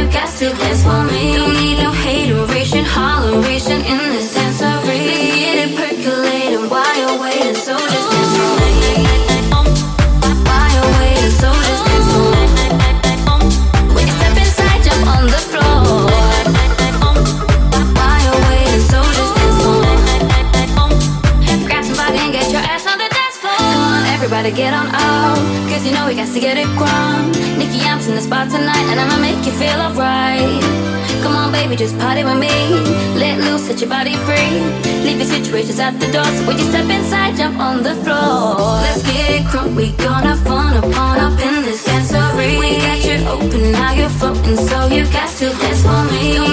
got to dance for me. Don't need no hateration, holleration in this dancery. Let's get it percolating while you're waiting, so just dance for me. While you're waiting, so just dance for me. When you step inside, jump on the floor. While you're waiting, so just dance for me. Grab somebody and get your ass on the dance floor. Come on, everybody get on out, cause you know we got to get it ground. Nicky Amps in the spot tonight, and I'ma make you feel alright. Come on baby, just party with me. Let loose, set your body free. Leave your situations at the door, so when you step inside, jump on the floor. Let's get it crunk, we gonna fun up in this dancery. We got you open, now you're floating, so you got to dance for me.